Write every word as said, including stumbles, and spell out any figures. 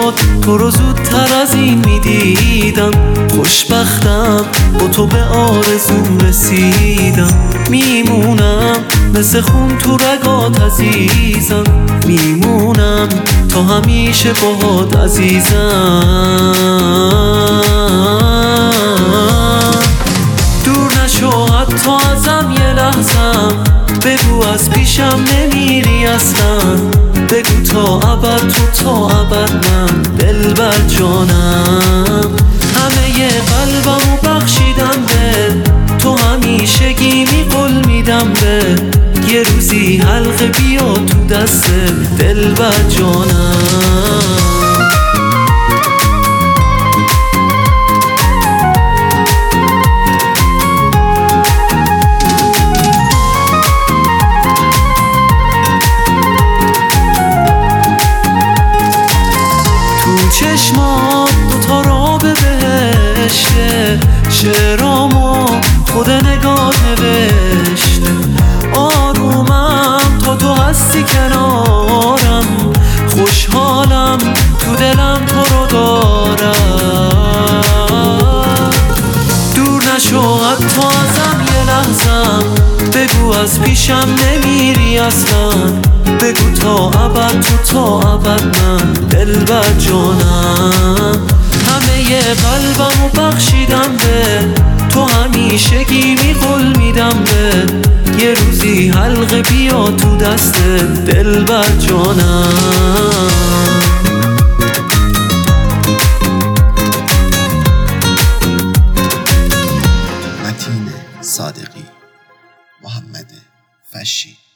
میشد تو رو زودتر از این میدیدم. خوشبختم با تو به آرزوم رسیدم. میمونم مثل خون تو رگات عزیزم. میمونم تا همیشه باهات عزیزم. دور نشو حتی ازم یه لحظم، بگو از پیشم نمیری اصلا. بگو تا ابد تو تا ابد من دلبر جانم. همه ی قلبمو بخشیدم به تو، همیشگی قول میدم به یه روزی حلقه بیا تو دست دلبر جانم. چشمات دوتا را به بهشته، شعرامو خود نگاه نوشته. آرومم تا تو هستی کنارم، خوشحالم تو دلم تو رو دارم. دور نشو حتی ازم یه لحظم، بگو از پیشم نمیری اصلا. بگو تا ابد تو تا ابد من دلبر جانم. همه ی قلبمو بخشیدم به تو، همیشگی قول میدم به یه روزی حلقه بیا تو دست دلبر جانم. متین صادقی، محمد فشی.